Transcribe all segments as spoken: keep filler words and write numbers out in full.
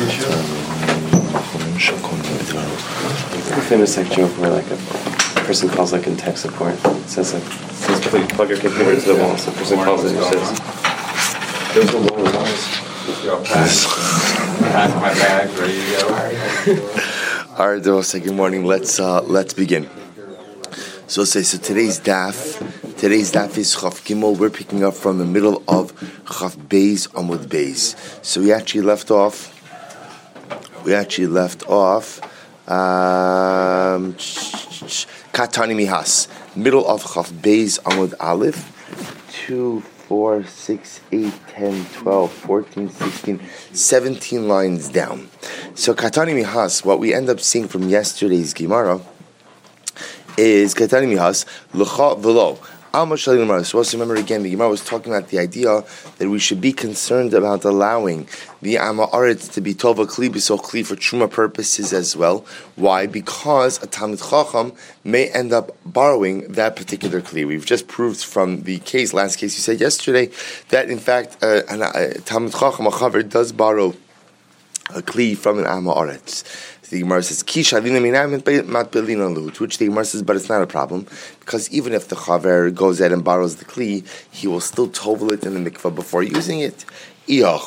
The famous like joke where like a person calls like in tech support. It says like, says plug, plug your computer into the wall. So the person calls it and says, "There's no wall." Pack my bag, ready to go. All right, we'll say good morning. Let's uh, let's begin. So say so. Today's daf, today's daf is Chaf Gimel. We're picking up from the middle of Chaf Beis Amud Beis. So we actually left off. We actually left off. Um, Katani Mihas, middle of Chaf Beis Amud Aleph. Two, four, six, eight, ten, twelve, fourteen, sixteen, seventeen lines down. So Katani Mihas, what we end up seeing from yesterday's Gemara is Katani Mihas L'cha V'lo. Alma Shalim Gemara. So also remember again, the Gemara was talking about the idea that we should be concerned about allowing the Amma Aretz to be Tova Kli B'so Kli for Truma purposes as well. Why? Because a Talmid Chacham may end up borrowing that particular Kli. We've just proved from the case, last case you said yesterday, that in fact uh, a Talmid Chacham, a Chaver, does borrow a Kli from an Amma Aretz. The Gemara says, to which the Gemara says, but it's not a problem, because even if the Chaver goes out and borrows the Kli, he will still tovel it in the mikvah before using it. If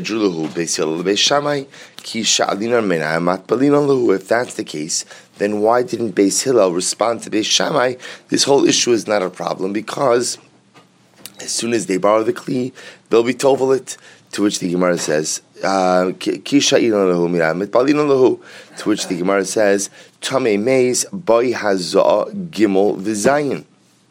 that's the case, then why didn't Beis Hillel respond to Beis Shammai? This whole issue is not a problem, because as soon as they borrow the Kli, they'll be tovel it. To which the Gemara says, uh, to which the Gemara says, Tamei Meis Boy Hazah Gimel V'Zayin.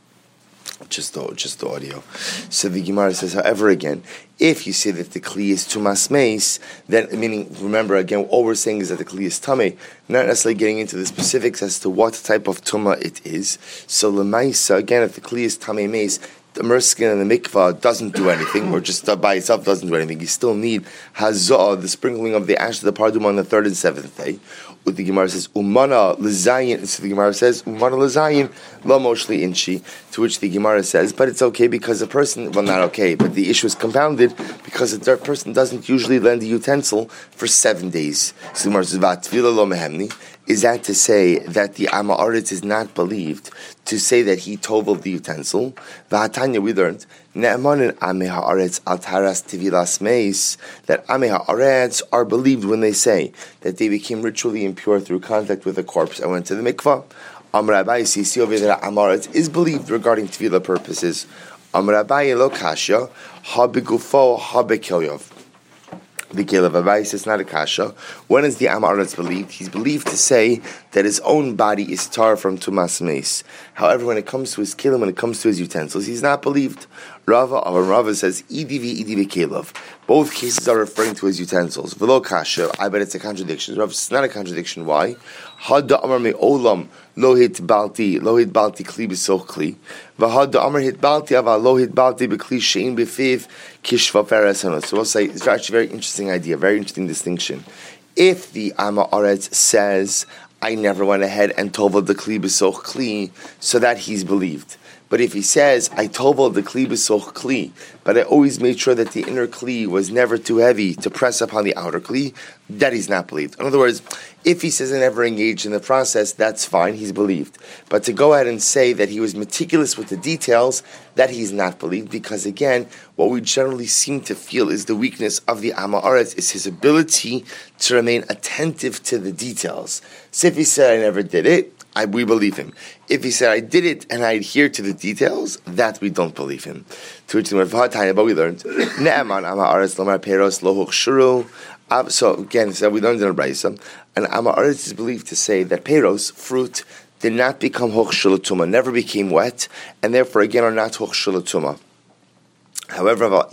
Just the, just the audio. So the Gemara says, however, again, if you say that the Kli is Tumas Meis, then, meaning, remember, again, all we're saying is that the Kli is Tamei, not necessarily getting into the specifics as to what type of Tumah it is. So, L'maisa, again, if the Kli is Tamei Meis, the merskin and the mikvah doesn't do anything, or just by itself doesn't do anything. You still need hazah, the sprinkling of the ash of the pardum on the third and seventh day. What the Gemara says, umana lezayin. So the Gemara says, umana lezayin lo moshli inchi. To which the Gemara says, but it's okay because a person, well, not okay, but the issue is compounded because a person doesn't usually lend a utensil for seven days. So the Gemara says, va'tvila lo mehemni. Is that to say that the Amma Aretz is not believed to say that he toveled the utensil? V'hatanya, we learned, Ne'emanin Amei Ha'aretz al taras tivilas meis, that Amei Ha'aretz are believed when they say that they became ritually impure through contact with a corpse and went to the mikvah. Amar Abaye, so you see over there that Amma Aretz is believed regarding tvila purposes. Amar Abaye lo kasha, ha begufo, ha bekilyov. The Kelev Abayis is not a kasha. When is the Am Aretz believed? He's believed to say that his own body is tar from Tumas Meis. However, when it comes to his kelim, when it comes to his utensils, he's not believed. Rava, or Rava says, Idi vi Idi vi Kelev. Both cases are referring to his utensils. Velo kasha, I bet it's a contradiction. Rava says, it's not a contradiction. Why? Hadda amar me olam lohit balti lohit balti kli b'soch kli v'hadda amar hit balti aval lohit balti b'kli shein b'fiv kishva feres hanot. So we'll say it's actually a very interesting idea, very interesting distinction. If the Amma Aretz says, I never went ahead and toveled the kli b'soch kli, so that he's believed. But if he says, I toveled the kli b'soch kli, but I always made sure that the inner kli was never too heavy to press upon the outer kli, that he's not believed. In other words, if he says I never engaged in the process, that's fine, he's believed. But to go ahead and say that he was meticulous with the details, that he's not believed, because again, what we generally seem to feel is the weakness of the Amma Aretz is his ability to remain attentive to the details. So if he said I never did it, I, we believe him. If he said I did it and I adhere to the details, that we don't believe him. To which but we learned, so again, so we learned in a Brayso, and Amma Aretz is believed to say that peros, fruit, did not become hochshul tuma, never became wet, and therefore again are not hochshul tuma. However, but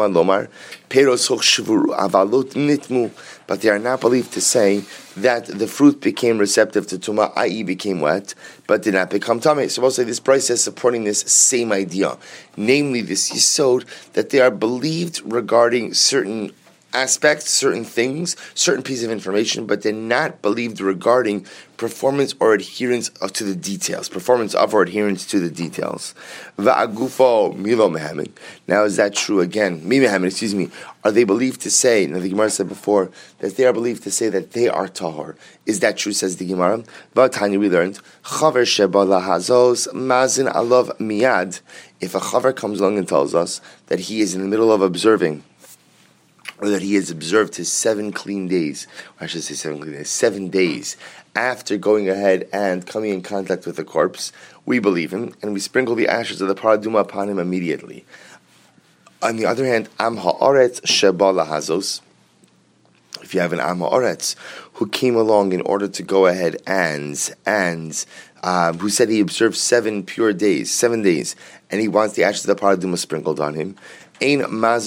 they are not believed to say that the fruit became receptive to tumah, that is became wet, but did not become tamei. So we'll say this price is supporting this same idea, namely this yisod, that they are believed regarding certain aspects, certain things, certain pieces of information, but they're not believed regarding performance or adherence to the details. Performance of or adherence to the details. Va'agufo milo mehamin. Now, is that true again? Mi mehamin, excuse me. Are they believed to say, now the Gemara said before, that they are believed to say that they are tahor. Is that true, says the Gemara? V'atani, we learned, chaver sheba lahazos mazin alav miyad. If a chaver comes along and tells us that he is in the middle of observing, or that he has observed his seven clean days, or I should say seven clean days, seven days after going ahead and coming in contact with the corpse, we believe him, and we sprinkle the ashes of the paraduma upon him immediately. On the other hand, am ha'aretz sheba lahazos, if you have an am ha'aretz who came along in order to go ahead and, and um, who said he observed seven pure days, seven days, and he wants the ashes of the paraduma sprinkled on him, we do not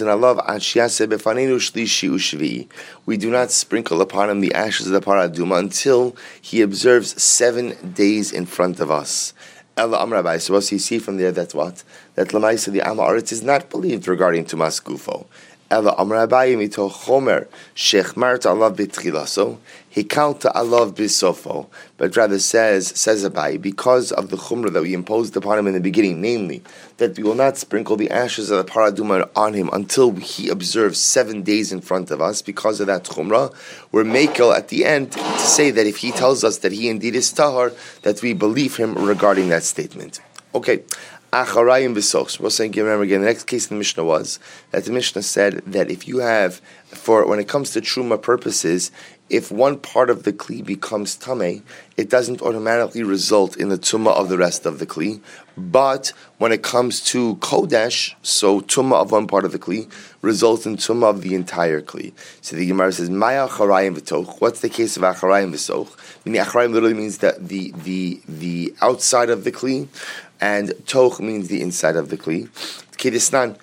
sprinkle upon him the ashes of the paraduma until he observes seven days in front of us. Ella Amrabai. So what you see from there, that's what? That Lamaisa, the Am Ha'aretz, is not believed regarding Tumas Gufo. Ella Amrabai mito chomer shechmarta alav b'tchilaso hikalta alav b'sofo. But rather says, says Abai, because of the chumrah that we imposed upon him in the beginning, namely, that we will not sprinkle the ashes of the paraduma on him until he observes seven days in front of us, because of that chumrah, we're makel at the end to say that if he tells us that he indeed is tahar, that we believe him regarding that statement. Okay. Acharayim v'soch. We're saying, remember again, the next case in the Mishnah was that the Mishnah said that if you have, for when it comes to truma purposes, if one part of the kli becomes tameh, it doesn't automatically result in the tumah of the rest of the kli. But when it comes to kodesh, so tumah of one part of the kli results in tumah of the entire kli. So the Gemara says, Maya acharayim v'toch. What's the case of acharayim v'soch? Meaning acharayim literally means that the the the outside of the kli, and toch means the inside of the kli. Kedisnan.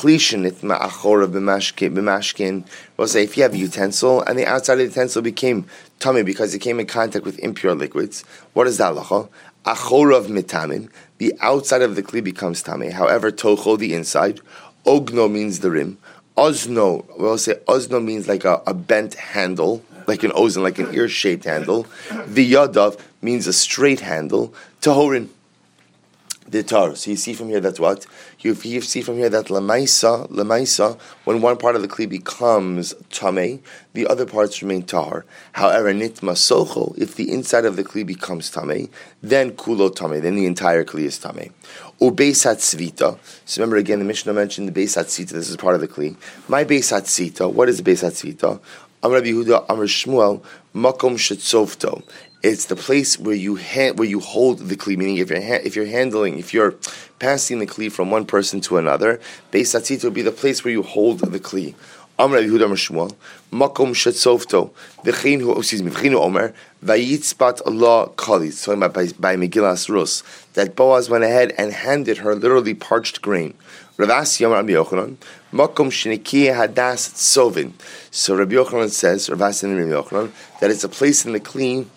B'mashkin. We'll say if you have a utensil and the outside of the utensil became tummy because it came in contact with impure liquids, what is that halacha? Achorav mitamin. The outside of the kli becomes tummy. However, tocho, the inside. Ogno means the rim. Ozno, we'll say ozno means like a, a bent handle, like an ozen, like an ear-shaped handle. The yadav means a straight handle. Tahorin. The tar. So you see from here that what? You, you see from here that lamaisa, lamaisa, when one part of the kli becomes tameh, the other parts remain tar. However, nitma socho, if the inside of the kli becomes tameh, then kulo tameh, then the entire kli is tameh. Ubeisat svita. So remember again, the Mishnah mentioned the beisat svita. This is part of the kli. My beisat svita. What is the beisat svita? Amar Yehuda, Amar Shmuel, makom shetzovto. It's the place where you ha- where you hold the kli. Meaning, if you're ha- if you're handling, if you're passing the kli from one person to another, beisat svita would be the place where you hold the kli. Amar Yehuda, Amar Shmuel, makom shetzovto. V'cheinu, excuse me, v'cheinu Omer, vayitzpat Allah kali. It's talking about by, by Megillas Rus that Boaz went ahead and handed her literally parched grain. Rav Asi Amar Rabbi Yochanan, makom shenikiye hadas tzovin. So Rabbi Yochanan says, Rav Asi and Rabbi Yochanan, that it's a place in the kli.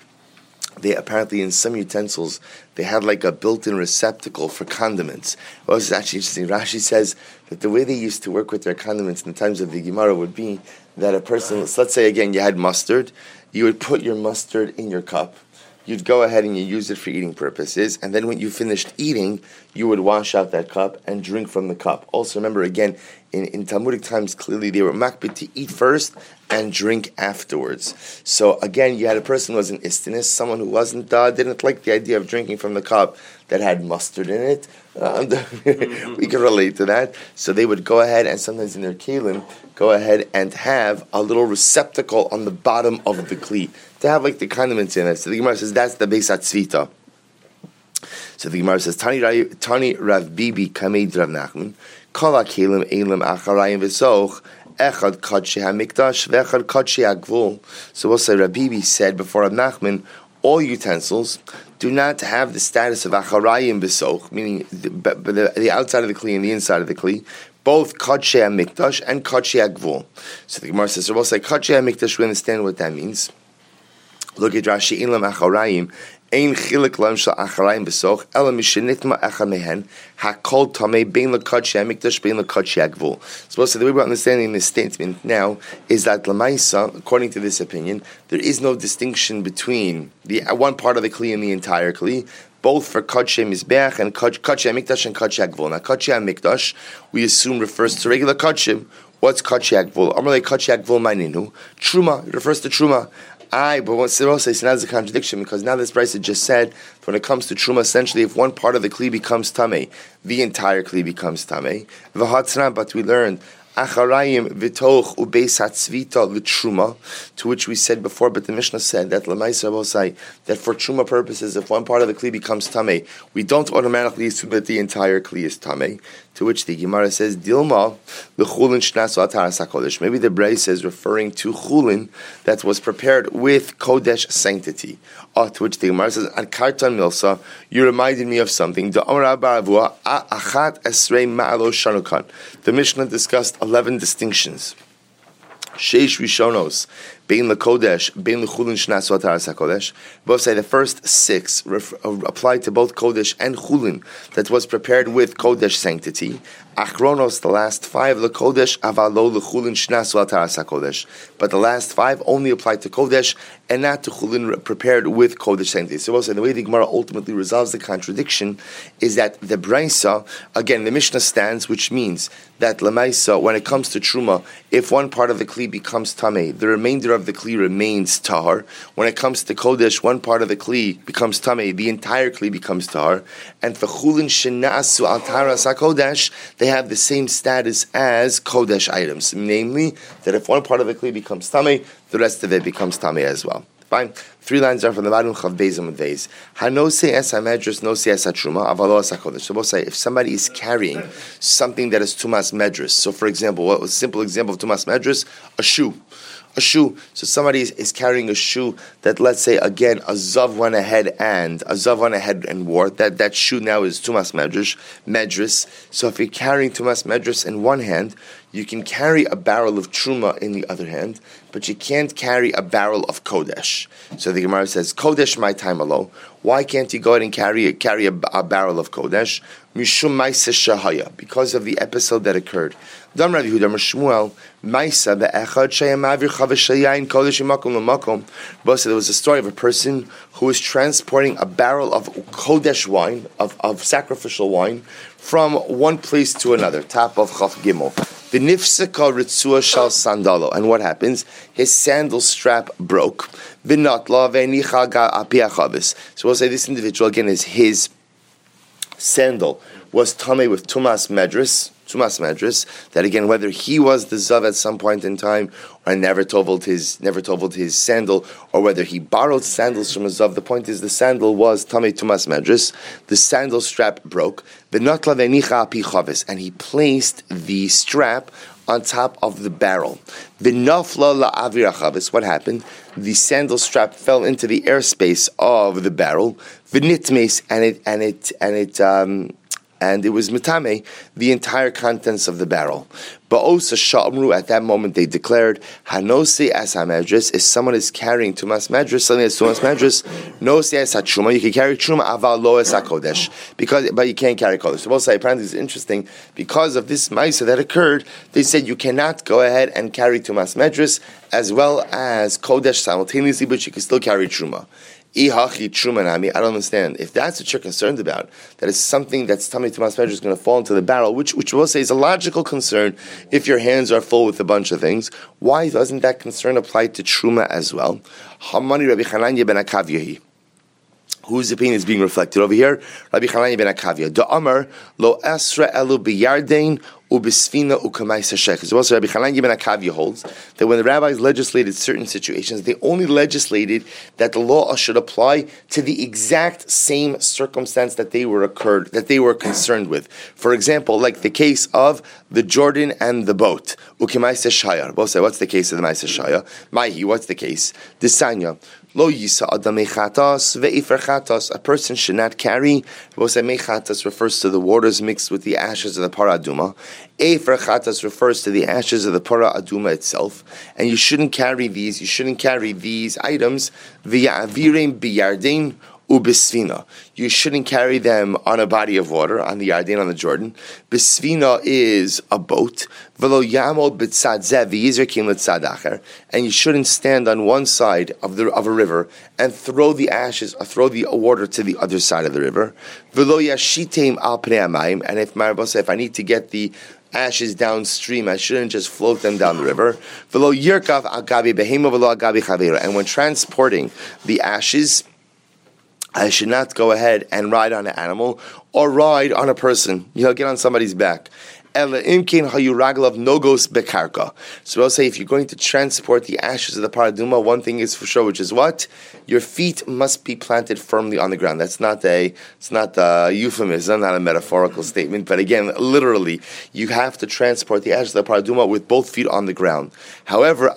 They apparently in some utensils they had like a built-in receptacle for condiments. Well, this is actually interesting. Rashi says that the way they used to work with their condiments in the times of the Gemara would be that a person, let's say again you had mustard, you would put your mustard in your cup. You'd go ahead and you use it for eating purposes, and then when you finished eating, you would wash out that cup and drink from the cup. Also, remember again, in, in Talmudic times, clearly they were makbid to eat first and drink afterwards. So again, you had a person who was an istinus, someone who wasn't uh, didn't like the idea of drinking from the cup that had mustard in it. Uh, we can relate to that. So they would go ahead and sometimes in their kelim, go ahead and have a little receptacle on the bottom of the kli to have like the condiments in it. So the Gemara says that's the beisat svita. So the Gemara says Tani Tani Rav Bibi Kameid Rav Nachman Kala Kelim Elim Acharayim V'Soch Echad Kadshei HaMikdash V'Echad Kadshei HaGvul. So we'll say Rav Bibi said before Rav Nachman, all utensils do not have the status of Acharayim V'Soch, meaning the, the, the outside of the kli and the inside of the kli, both Kadshei HaMikdash and Kadshei HaGvul. So the Gemara says, so we'll say Kadshei HaMikdash, we understand what that means. Look at Rashi, Ilam Acharayim, Ein Chilik Lam Shal Acharayim Besoch, Ela Mishenitma Echa Mehen, Hakol Tamei, Bein L'Kodshei HaMikdash, Bein L'Kodshei HaGvul. Supposed to the way we're understanding this statement now is that Lamaisa, according to this opinion, there is no distinction between the one part of the Kli and the entire Kli, both for Kodshei Mizbeach and Kodshei HaMikdash and Kodshei HaGvul. Now, Kodshei HaMikdash, we assume refers to regular Kodshei. What's Kodshei HaGvul? Amalei Kodshei HaGvul Maininu. Truma, it refers to Truma. I, but what Cyril says, now there's a contradiction, because now this Brisa just said, when it comes to Truma, essentially, if one part of the Kli becomes Tameh, the entire Kli becomes Tameh. V'hatzran, but we learned, Acharayim v'toch ubeis hatzvita l'truma, to which we said before, but the Mishnah said that l'maisa will say that for truma purposes, if one part of the kli becomes tamei, we don't automatically assume that the entire kli is tamei. To which the Gemara says, Dilma l'chulin shnasu ataras hakodesh. Maybe the Brisa is referring to chulin that was prepared with kodesh sanctity. Oh, to which the Gemara says, Ad kartan milsa, you reminded me of something. The Amar Baravua achat esrei ma'alo shanukan. The Mishnah discussed eleven distinctions. Sheish Rishonos, Bein LaKodesh, Bein L'chulin Shnasu Ataras HaKodesh. Both say the first six ref- apply to both Kodesh and Chulin that was prepared with Kodesh sanctity. Achronos, the last five, LaKodesh, Avalo L'chulin Shnasu Ataras HaKodesh. But the last five only apply to Kodesh and not to Chulin prepared with Kodesh sanctity. So we'll say the way the Gemara ultimately resolves the contradiction is that the Brisa, again, the Mishnah stands, which means that Lamaisa, when it comes to Truma, if one part of the Kli becomes Tameh, the remainder of the Kli remains Tahar. When it comes to Kodesh, one part of the Kli becomes Tameh, the entire Kli becomes Tahar. And for Chulin Shenasu Al Taras HaKodesh, they have the same status as Kodesh items. Namely, that if one part of the Kli becomes Tameh, the rest of it becomes Tameh as well. Fine. Three lines are from the Bottom Chav Beis Amud Beis. Hanose es hamedrus, nose es hatruma, avalo es hakodesh. So we'll say if somebody is carrying something that is tumas medrus. So, for example, what was a simple example of tumas medrus? A shoe. A shoe. So somebody is, is carrying a shoe that, let's say, again, a zav went ahead and a zav went ahead and wore. That that shoe now is tumas medrus. Medrus. So if you're carrying tumas medrus in one hand, you can carry a barrel of truma in the other hand, but you can't carry a barrel of kodesh. So the Gemara says, Kodesh my time alone. Why can't you go ahead and carry a, carry a, a barrel of kodesh? Mishum maisa shahaya, because of the episode that occurred. Dam Rav Yehuda Shmuel maisa be'echad sheyamavir chavashayayin kodesh imakom l'makom. But there was a story of a person who was transporting a barrel of kodesh wine, of, of sacrificial wine, from one place to another. Top of Chaf Gimel. V'nifseka ritzua shal sandalo. And what happens? His sandal strap broke. V'natla v'nicha ga api achavis. So we'll say this individual, again, is his sandal was tamei with tumas medrus, tumas medrus. That again, whether he was the zav at some point in time, or never toveled his never toveled his sandal, or whether he borrowed sandals from a zav. The point is, the sandal was tamei tumas medrus. The sandal strap broke. V'natla v'nicha api chavis, and he placed the strap on top of the barrel. V'nafla la'avir achavis. What happened? The sandal strap fell into the airspace of the barrel. V'nitmes, and it and it and it um, and it was mitame, the entire contents of the barrel. Ba'osa sha'amru, at that moment they declared, Hanose as ha-medrus, if someone is carrying tumas medrus, something that's tumas medrus, nose as ha-truma, you can carry truma, aval lo es ha-kodesh, because, but you can't carry kodesh. So we'll say, apparently it's interesting, because of this ma'isa that occurred, they said you cannot go ahead and carry tumas medrus, as well as kodesh simultaneously, but you can still carry truma. Ihachi trumanami, I don't understand. If that's what you're concerned about, that is something that's tummy tumas medrus is going to fall into the barrel, which which we'll say is a logical concern if your hands are full with a bunch of things. Why doesn't that concern apply to truma as well? Hamani Rabbi Chananya ben Akavyahi. Whose opinion is being reflected over here? Rabbi Chananya ben Akavya. Da Amar lo esra elu biyardein ubisfina ukamaysa shech. So also Rabbi Chananya ben Akavya holds that when the rabbis legislated certain situations, they only legislated that the law should apply to the exact same circumstance that they were occurred that they were concerned with. For example, like the case of the Jordan and the boat. Ukamaysa shayar. Both say, what's the case of the Maisa Shaya? Maihi, what's the case? Disanya. Lo yisa adam mechatas ve'ifer mechatos, a person should not carry. Mechatos refers to the waters mixed with the ashes of the para aduma. Efer chatas refers to the ashes of the para aduma itself, and you shouldn't carry these. You shouldn't carry these items via avirim biyardin ubisvina. You shouldn't carry them on a body of water, on the Yarden, on the Jordan. Bisvina is a boat. V'lo yamod b'tzad zeh v'yizrakim l'tzad acher. And you shouldn't stand on one side of the of a river and throw the ashes, or throw the water to the other side of the river. V'lo yashitem al pnei hamayim. And if Marabos, if I need to get the ashes downstream, I shouldn't just float them down the river. V'lo yirkav al gabi behema v'lo al gabi chavera. And when transporting the ashes, I should not go ahead and ride on an animal or ride on a person. You know, get on somebody's back. So I'll say, if you're going to transport the ashes of the paraduma, one thing is for sure, which is what? Your feet must be planted firmly on the ground. That's not a, it's not a euphemism, not a metaphorical statement, but again, literally, you have to transport the ashes of the paraduma with both feet on the ground. However,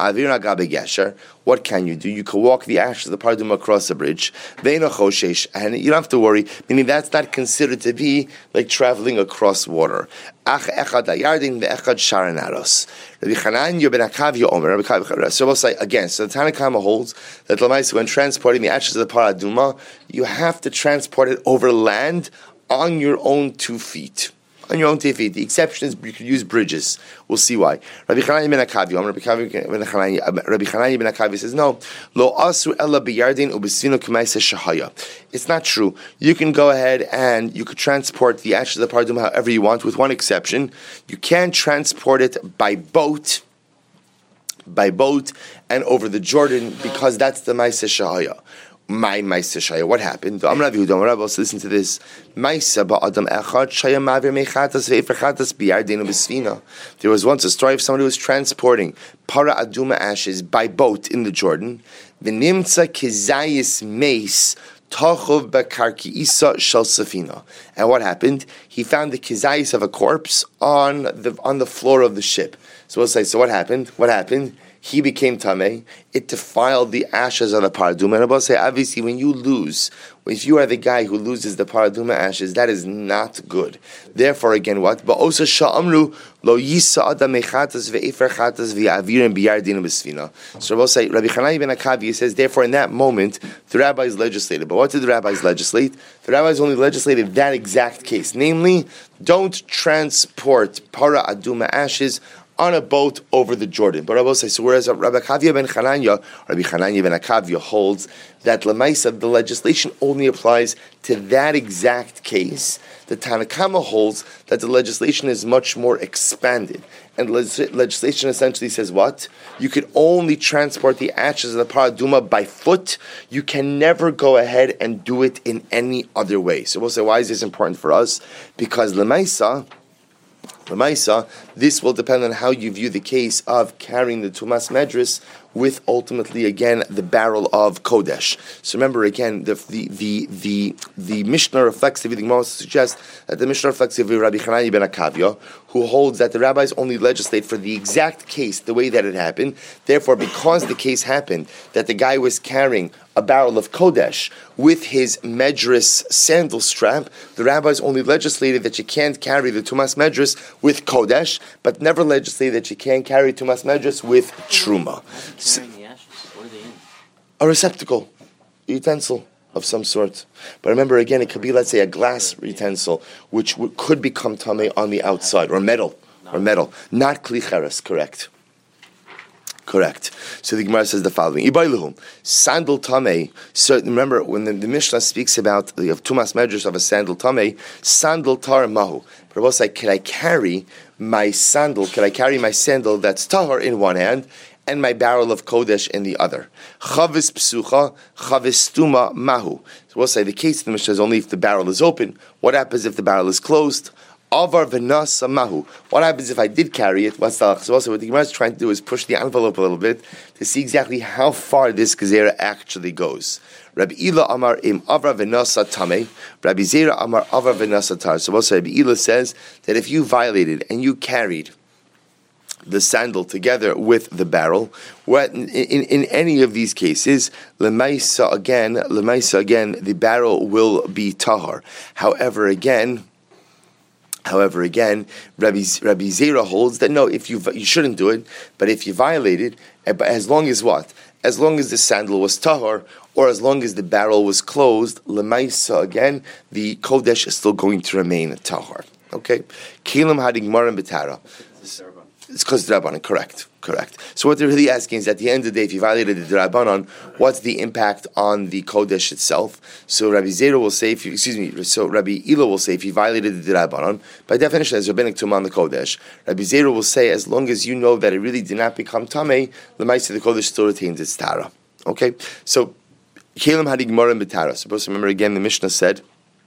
what can you do? You can walk the ashes of the paraduma across a bridge, and you don't have to worry, meaning that's not considered to be like traveling across water. So we'll say again, so the Tanakhama holds that when transporting the ashes of the paraduma, you have to transport it over land on your own two feet. On your own two feet. The exception is you could use bridges. We'll see why. Rabbi Chananya ben Akavya, Rabbi Chananya ben Akavya says, no. Lo asu ella biyardin ubisvino k'maisa shahaya. It's not true. You can go ahead and you could transport the ashes of the paraduma however you want, with one exception. You can transport it by boat, by boat and over the Jordan, because that's the maisa shahaya. My Maisa Shaya. What happened? I'm Rabbi Yehuda. Rabbi, also listen to this. Maisa ba'adam echad Shaya ma'avir mechatas ve'eferchatas biyardenu b'sfina. There was once a story of somebody who was transporting para aduma ashes by boat in the Jordan. V'nimtza kizayis meis tachov b'karki isa shel safina. And what happened? He found the kizayis of a corpse on the on the floor of the ship. So we'll say, so what happened? What happened? He became tamei. It defiled the ashes of the paraduma. And I will say, obviously, when you lose, if you are the guy who loses the paraduma ashes, that is not good. Therefore, again, what? Ba'osa sha'amru lo yisa adam mechatas ve'efer chatas ve'avirim biyardin b'sfina. So I will say, Rabbi Chananya ben Akavya says, therefore, in that moment, the rabbis legislated. But what did the rabbis legislate? The rabbis only legislated that exact case. Namely, don't transport para aduma ashes on a boat over the Jordan. But I will say, so whereas Rabbi Akavya ben Chananya, Rabbi Chananya ben Akavya holds that Lamaisa, the legislation only applies to that exact case, the Tanakama holds that the legislation is much more expanded. And legis- legislation essentially says what? You can only transport the ashes of the paraduma by foot. You can never go ahead and do it in any other way. So we'll say, why is this important for us? Because Lamaisa, Lamaisa, this will depend on how you view the case of carrying the Tumas Medris with ultimately again the barrel of Kodesh. So remember again, the the the the, the Mishnah reflects the Gemara suggests that the Mishnah reflects the Rabbi Chananya ben Akavya, who holds that the rabbis only legislate for the exact case the way that it happened. Therefore, because the case happened that the guy was carrying a barrel of Kodesh with his Medris sandal strap, the rabbis only legislated that you can't carry the Tumas Medris with Kodesh, but never legislated that you can't carry Tumas Medris with Truma. So, a receptacle, a utensil of some sort. But remember again, it could be, let's say, a glass utensil, which w- could become tamei on the outside, or metal, or metal. Not klicheres, correct. Correct. So the Gemara says the following: Ibailuhum sandal tamei. So remember when the, the Mishnah speaks about the of tumas medrus of a sandal tamei, sandal tar mahu. But I will say, can I carry my sandal? Can I carry my sandal that's tahar in one hand and my barrel of kodesh in the other? Chavis psucha, chavis tuma mahu. So we'll say the case of the Mishnah is only if the barrel is open. What happens if the barrel is closed? Avar v'nasa mahu. What happens if I did carry it? What's the so also what the Gemara is trying to do is push the envelope a little bit to see exactly how far this gezerah actually goes. Rabbi Ila Amar im Avar v'nasa tamei. Rabbi Zera Amar Avar v'nasa tar. So also Rabbi Ila says that if you violated and you carried the sandal together with the barrel. What in, in, in any of these cases, lemaisa again, lemaisa again, the barrel will be tahar. However, again, however, again, Rabbi Rabbi Zera holds that no, if you you shouldn't do it, but if you violate it, as long as what, as long as the sandal was tahar, or as long as the barrel was closed, lemaisa again, the kodesh is still going to remain tahar. Okay, Kelim had Gemara Betara. It's because the Rabbanon, correct, correct. So what they're really asking is, at the end of the day, if you violated the Rabbanon, what's the impact on the Kodesh itself? So Rabbi Zera will say, if you, excuse me, so Rabbi Ilo will say, if you violated the Rabbanon, by definition, as rabbinic tumah on the Kodesh, Rabbi Zera will say, as long as you know that it really did not become tamei, the Ma'aseh the Kodesh still retains its tara. Okay, so Kelim had Gemara Betara. Suppose remember again, the Mishnah said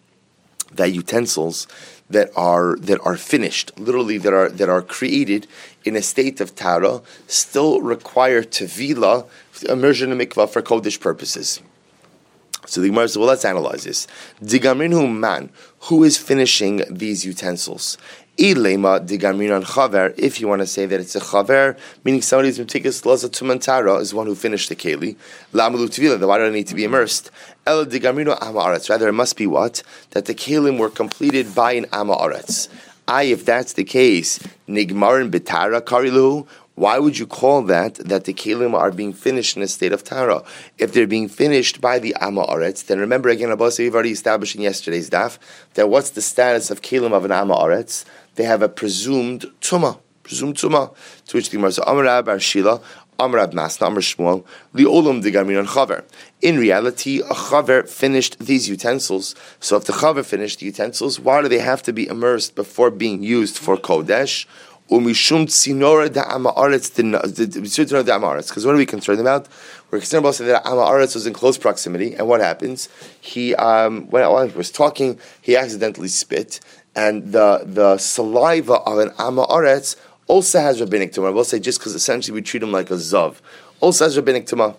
that utensils that are that are finished, literally that are that are created in a state of tara, still require tevila, immersion in mikvah for kodesh purposes. So the Gemara says, well, let's analyze this. Digamrinu man, who is finishing these utensils? Ilema digamrinan chaver, if you want to say that it's a chaver, meaning somebody who's metikus laza tumantara is one who finished the keli. Lamalu tvila, then why do they need to be immersed? El digamrinu amaretz, rather it must be what? That the kelim were completed by an amaretz. I, if that's the case, nigmarin betara karilu, why would you call that that the kelim are being finished in a state of tara? If they're being finished by the amaretz, then remember again, Abbas, we've already established in yesterday's daf that what's the status of kelim of an amaretz? They have a presumed tumah, presumed tumah. To which the Gemara says, Amar Bar Shila, Amar Masna, Amar Shmuel, Li'olam Digamrinan Chaver. In reality, a chaver finished these utensils. So if the chaver finished the utensils, why do they have to be immersed before being used for kodesh? Umishum tzinora da'amaretz da'amaretz. Because what are we concerned about? We're concerned about that amaretz was in close proximity, and what happens? He, um, when he was talking, he accidentally spit, and the the saliva of an amaretz also has rabbinic tumah. I will say just because essentially we treat him like a zav, also has rabbinic tumah.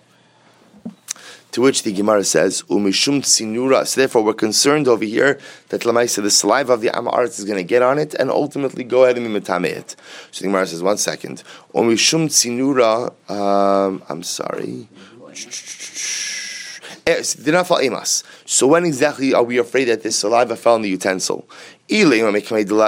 To which the Gemara says, "Umishum tzinura." So therefore, we're concerned over here that Lamaisa, the saliva of the amaretz is going to get on it and ultimately go ahead and be metameh it. So the Gemara says, "One second, Umishum tzinura." Um, I'm sorry. So when exactly are we afraid that this saliva fell in the utensil? If you want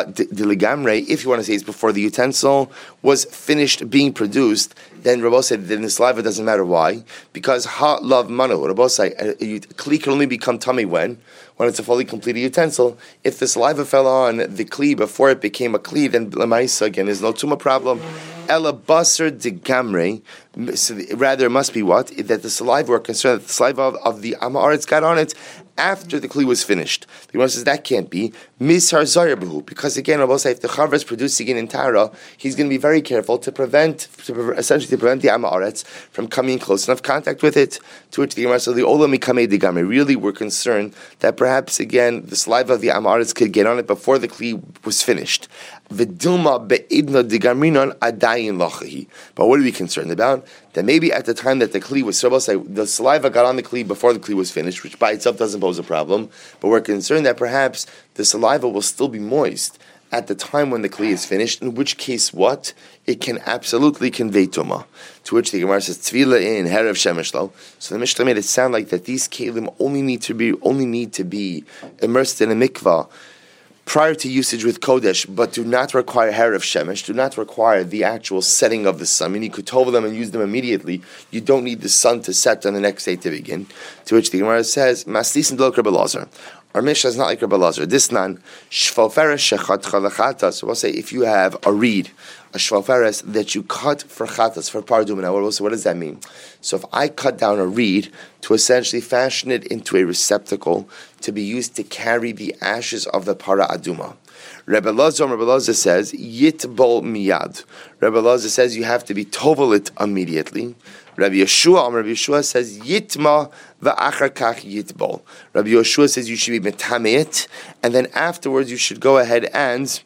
to say it's before the utensil was finished being produced, then Rabbi said then the saliva doesn't matter. Why? Because ha love manu. Rabbi said a kli can only become tummy when when it's a fully completed utensil. If the saliva fell on the kli before it became a kli, then lemaisa again there's no tumah problem. Ela basar de gamre. So rather, it must be what? That the saliva, we're concerned that the saliva of, of the amaretz got on it after the kli was finished. The Gemara says that can't be mishar zayarbuhu, because again, Rabbi say if the chaver is producing it in tara, he's going to be very careful to prevent, to pre- essentially to prevent the amaretz from coming in close enough contact with it. To which the Gemara says the olam mikamei de gamre. Really, we're concerned that perhaps again the saliva of the amaretz could get on it before the kli was finished. V'dilma be'idna digamrinon adayin lachahi. But what are we concerned about? That maybe at the time that the kli was supposed to say, the saliva got on the kli before the kli was finished, which by itself doesn't pose a problem. But we're concerned that perhaps the saliva will still be moist at the time when the kli is finished. In which case, what? It can absolutely convey tumah. To which the Gemara says, "Tvila in herav shemeshlo." So the Mishnah made it sound like that these kelim only need to be only need to be immersed in a mikvah prior to usage with Kodesh, but do not require hair of Shemesh, do not require the actual setting of the sun. I mean, you could tovel them and use them immediately. You don't need the sun to set on the next day to begin. To which the Gemara says, Maslis and Rabbi Lazar. Our Mishnah is not like Rabbi Lazar. This nan, Shvalferes Shechat Chalachata. So we'll say, if you have a reed, a shvalferes that you cut for chatas, for pardum. Now, what does that mean? So if I cut down a reed to essentially fashion it into a receptacle to be used to carry the ashes of the para aduma. Rebbe Lazar, Rebbe Lazar says, yitbol miyad. Rebbe Lazar says you have to be tovel it immediately. Rabbi Yeshua, Rabbi Yeshua says, yitma va'achar kach yitbol. Rabbi Yeshua says you should be metameit, and then afterwards you should go ahead and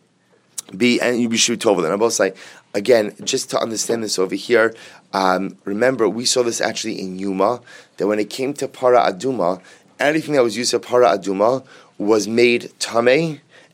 be, and you should be tovel. And I both say, again, just to understand this over here, um, remember, we saw this actually in Yuma, that when it came to para aduma, anything that was used for para aduma was made tamei,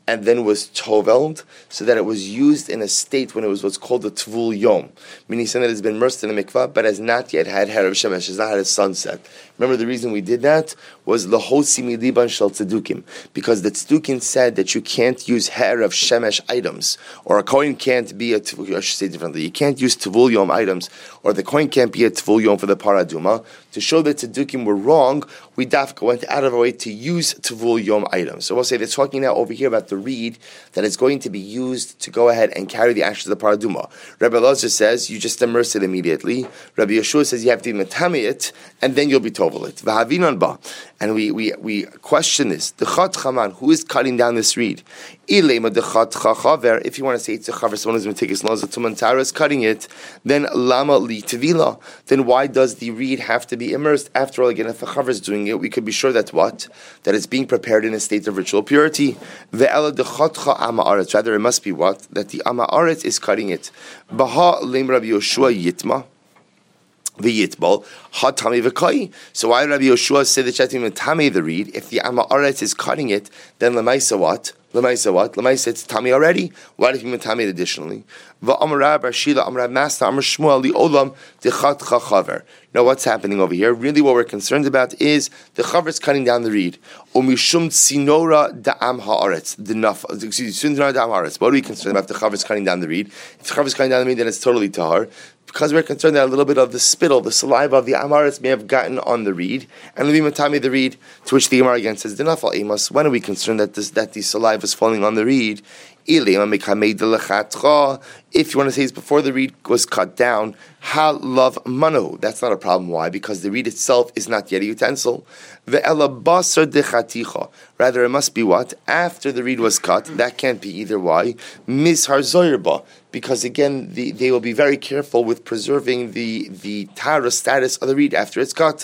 and then was toveld, so that it was used in a state when it was what's called a tvul yom, meaning something that has been immersed in a mikvah, but has not yet had herav shemesh, has not had a sunset. Remember, the reason we did that was lahosi miliban shel tzedukim, because the tzedukim said that you can't use herav shemesh items, or a kohen can't be a, I should say differently, you can't use tvul yom items, or the kohen can't be a tvul yom for the paraduma. To show that tzedukim were wrong, we dafka went out of our way to use tvul yom items. So we'll say they're talking now over here about the reed that is going to be used to go ahead and carry the ashes of the paraduma. Rabbi Elazar says you just immerse it immediately. Rabbi Yeshua says you have to matame it, and then you'll be tovel it. V'havinan ba. And we, we, we question this. The chat chaman, who is cutting down this reed? Ilema the chat chachaver. If you want to say it's a chaver, someone is going to take his laws of tumantara is cutting it, then lama li tevila. Then why does the reed have to be immersed? After all, again, if a chaver is doing it, we could be sure that what? That it's being prepared in a state of ritual purity. Ve'ela the chatcha ama'aretz. Rather, it must be what? That the ama'aretz is cutting it. Baha leim Rabbi Yoshua yitma. V'yitbal hatami v'kai. So why Rabbi Yoshua said that you have to matame the reed? If the ama'aretz is cutting it, then lemaisa what? Lemaisa what? Lemaisa it's tami already. Why did you matame it additionally? V'amarav Rashila amarav Masta amar Shmuel li'olam dechat chachaver. Now what's happening over here? Really, what we're concerned about is the chaver is cutting down the reed. Umishum tsinora da'am haaretz. The naf. Excuse me, tsinora da'am haaretz. What are we concerned about? If the chaver is cutting down the reed. If the chaver is cutting down the reed, then it's totally tahar. Because we're concerned that a little bit of the spittle, the saliva of the amaretz may have gotten on the reed, and levi matami the reed, to which the Gemara again says, "Dinafal amos." When are we concerned that this that the saliva is falling on the reed? If you want to say it's before the reed was cut down, ha love manu. That's not a problem. Why? Because the reed itself is not yet a utensil. Rather, it must be what? After the reed was cut. That can't be either. Why? Mishar zoyerba. Because again, the, they will be very careful with preserving the the tara status of the reed after it's cut.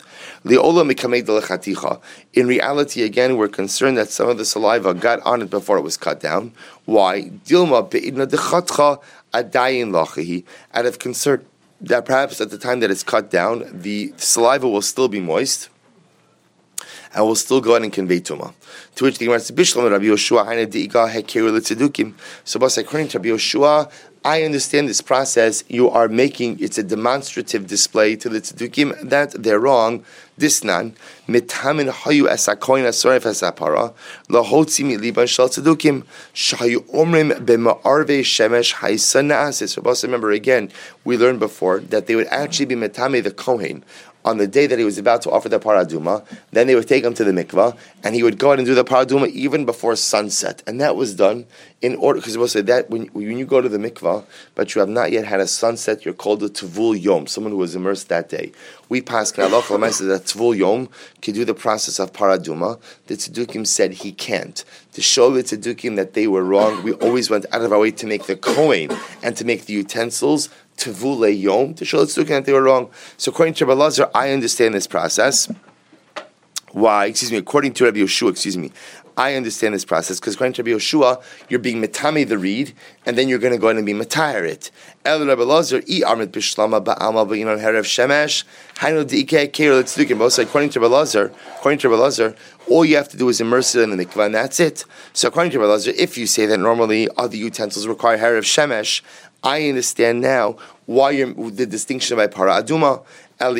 In reality, again, we're concerned that some of the saliva got on it before it was cut down. Why? Dilma be'idna dechatcha adayin lachahi. Out of concern that perhaps at the time that it's cut down, the saliva will still be moist, and will still go ahead and convey tuma. To which the Gemara says, "Bishlam Rabbi Yoshua haina deiga hekeru l'tzedukim." So, but according to Rabbi Yoshua, I understand this process. You are making it's a demonstrative display to the tzedukim that they're wrong. This nan mitamin hayu esakoin asorif esapara lahotzi miliban shel tzedukim shayu omrim b'ma'arve shemesh haisan naasis. So, but remember again, we learned before that they would actually be mitame the kohen on the day that he was about to offer the paraduma. Then they would take him to the mikvah, and he would go out and do the paraduma even before sunset. And that was done in order, because we'll say that when, when you go to the mikvah, but you have not yet had a sunset, you're called a tvul yom, someone who was immersed that day. We pass halacha l'maaseh that tvul yom can do the process of paraduma. The tzedukim said he can't. To show the tzedukim that they were wrong, we always went out of our way to make the kohen and to make the utensils Tevule Yom, to show the tzedukim that they were wrong. So according to Rabbi Elazar, I understand this process. Why? Excuse me, according to Rabbi Yoshua, excuse me, I understand this process, because according to Rabbi Yoshua, you're being metame the reed, and then you're going to go in and be metire it. El Rabbi Elazar, I armit bishlama ba'alma ba'inon herav shemesh, hainu di'ikei keir l'tzedukim. Also, according to Rabbi Elazar, according to Rabbi Elazar, all you have to do is immerse it in the mikvah, and that's it. So according to Rabbi Elazar, if you say that normally other utensils require herav shemesh, I understand now why you're, the distinction by para aduma. But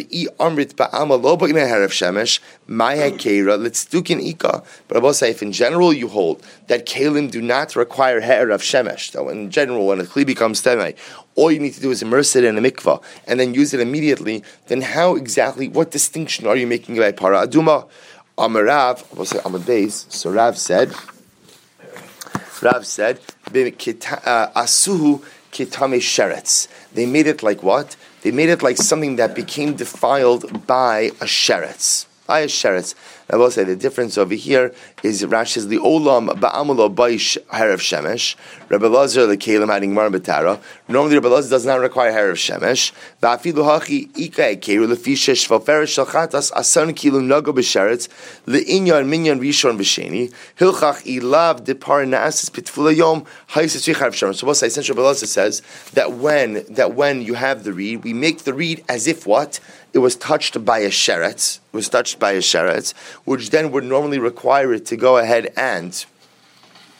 Abba say, if in general you hold that kalim do not require hair of shemesh, so in general when a kli becomes temei, all you need to do is immerse it in a mikvah and then use it immediately, then how exactly, what distinction are you making by para aduma? Amarav, Abba say Amad Beis, so Rav said, Rav said, asuhu kitame sheretz. They made it like what? They made it like something that became defiled by a sheretz. By a sheretz. I will say the difference over here is Rashi's the olam ba'amulo baish herav shemesh. Rabbi Elazar the kelim adding mar betara. Normally Rabbi Elazar does not require herav shemesh. Va'afilu hachi ika ekeru lefi shesh v'ferish shalchatas asan kilu nago b'sheretz le'inyan minyan rishon b'sheni hilchach ilav depar naasis pitfula yom ha'isesri herav shemesh. So what essentially Rabbi Elazar says that when that when you have the reed, we make the reed as if what? It was touched by a sheretz. It was touched by a sheretz, which then would normally require it to go ahead and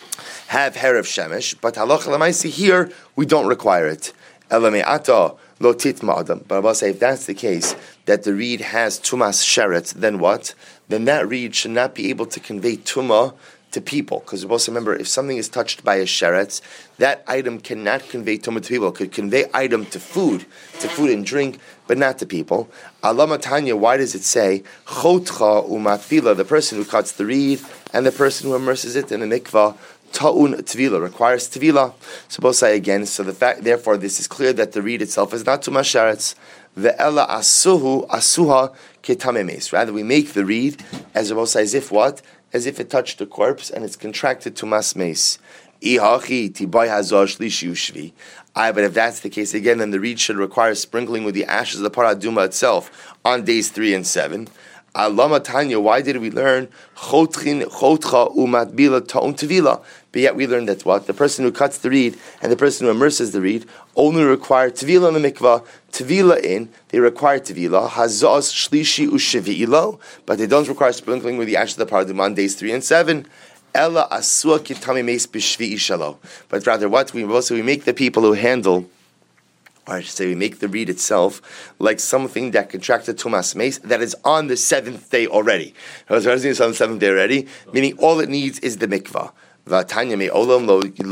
have hair of shemesh, but halacha l'maisi here we don't require it. Elame'ata lo titma adam. But I will say if that's the case, that the reed has tumas sheret, then what? Then that reed should not be able to convey tumah to people, because we also remember if something is touched by a sheret, that item cannot convey tumah to people. It could convey item to food, to food and drink, but not to people. Alama Tanya, why does it say chotcha umatfila, the person who cuts the reed and the person who immerses it in the mikvah, ta'un tvila, requires tvila. So both say again, so the fact, therefore, this is clear that the reed itself is not tumas sheretz. Ve'ela asuhu asuha ketamemes. Rather, we make the reed as both say as if what? As if it touched the corpse and it's contracted to mas mace. Ihachi tibai hazor shlishi ushvi. I, but if that's the case again, then the reed should require sprinkling with the ashes of the paraduma itself on days three and seven. Alama Tanya, why did we learn chotchin chotcha umatbila ta'un tevila? But yet we learned that what? The person who cuts the reed and the person who immerses the reed only require tevila in the mikvah, tevila in, they require tevila, hazaz shlishi ushevi'ilo, but they don't require sprinkling with the ashes of the paraduma on days three and seven. Ella asua kitami meis b'shvi'i shalo. But rather what? We also we make the people who handle, or I should say we make the reed itself like something that contracted tumas mace that is on the seventh day already. It's on the seventh day already, meaning all it needs is the mikvah. But yet we learned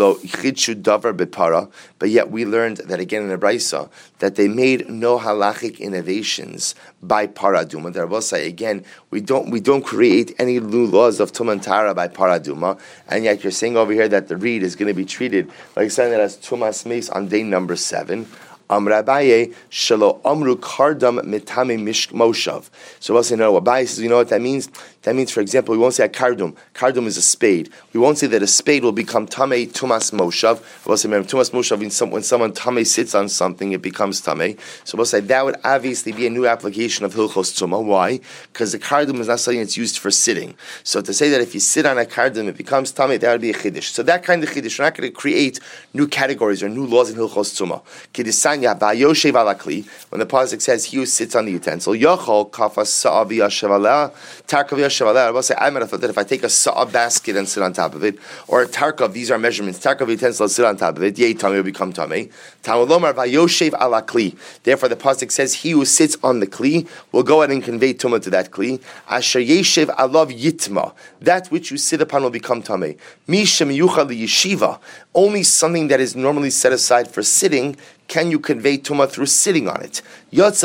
that again in the Braisa that they made no halachic innovations by paraduma. That I will say again, we don't we don't create any new laws of tumah and tara by paraduma, and yet you're saying over here that the reed is going to be treated like something that has tumas mace on day number seven. Amrabaye shelo amru kardam mitame moshav. So we'll say no. Abaye says, you know what that means? That means, for example, we won't say a kardum. Kardum is a spade. We won't say that a spade will become tamei tumas moshav. We'll say remember, tumas moshav means some, when someone tamei sits on something, it becomes tamei. So we'll say that would obviously be a new application of hilchos tumah. Why? Because the kardum is not something that's used for sitting. So to say that if you sit on a kardum, it becomes tamei, that would be a chiddush. So that kind of chiddush, we're not going to create new categories or new laws in hilchos tumah. When the pasuk says he who sits on the utensil, Yochol kafas sa'av yashavaleh, tarkav yashavaleh. I will say I might have thought that if I take a sa'av basket and sit on top of it, or a tarkav, these are measurements. Tarkav utensil, sit on top of it. Yei tamei will become tamei. Tamulomar vayoshev ala kli. Therefore, the pasuk says he who sits on the kli will go ahead and convey tumah to that kli. Asher yeshev alav yitma. That which you sit upon will become tamei. Mishem yuchal yeshiva. Only something that is normally set aside for sitting can you convey tumah through sitting on it. This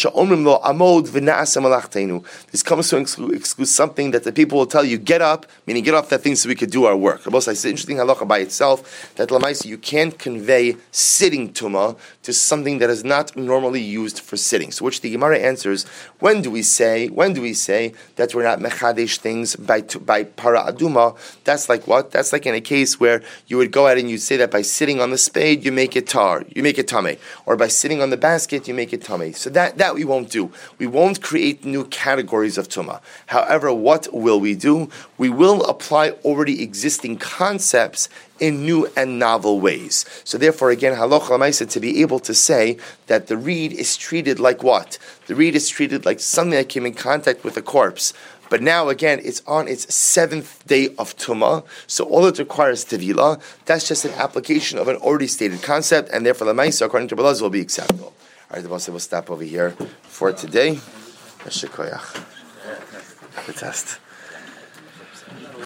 comes to exclude, exclude something that the people will tell you, get up, meaning get off that thing so we could do our work. It's an interesting halacha by itself, that lamaisa you can't convey sitting tumah to something that is not normally used for sitting. So which the Gemara answers, when do we say, when do we say that we're not mechadesh things by, by para aduma? That's like what? That's like in a case where you would go ahead and you'd say that by sitting on the spade, you make it tar, you make it tamei, or by sitting on the basket, you make it tamei. So that, that we won't do. We won't create new categories of tumah. However, what will we do? We will apply already existing concepts in new and novel ways. So therefore, again, halacha l'maisa, to be able to say that the reed is treated like what? The reed is treated like something that came in contact with a corpse. But now, again, it's on its seventh day of Tumah, so all it requires Tevila. That's just an application of an already stated concept, and therefore the Maisa, according to Balaz, will be acceptable. All right, the boss will stop over here for today. The test.